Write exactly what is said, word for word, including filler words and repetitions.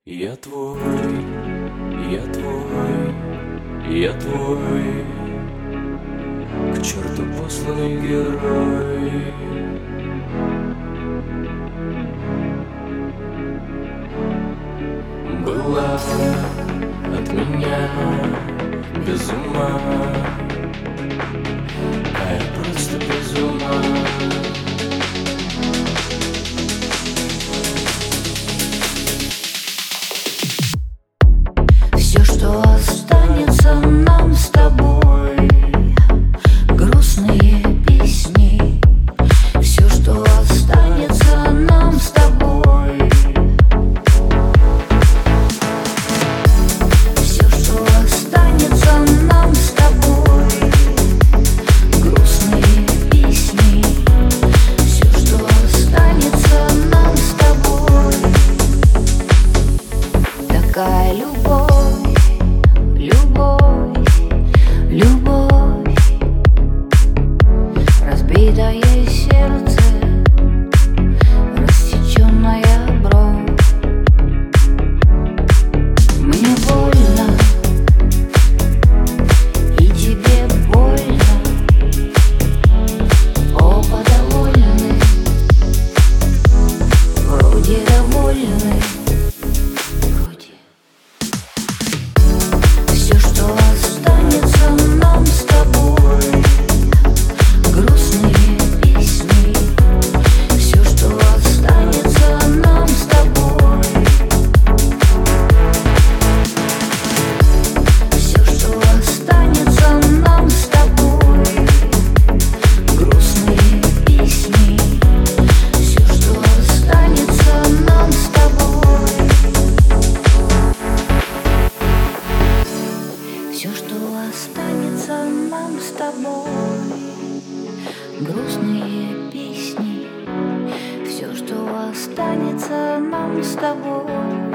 Я твой, я твой, я твой, к черту посланный герой. Была от меня без ума, а я просто без ума. Все, что останется нам с тобой, грустные песни. Все, что останется нам с тобой, все, что останется нам с тобой, грустные песни. Все, что останется нам с тобой, такая любовь. Любовь, любовь, разбитое сердце, рассеченная бровь. Мне больно, и тебе больно. Оба довольны, вроде довольны, вроде. Все, что останется нам с тобой, грустные песни. Все, что останется нам с тобой, все, что останется нам с тобой, грустные песни. Все, что останется нам с тобой, все, что останется нам с тобой, грустные песни. Все, что останется нам с тобой.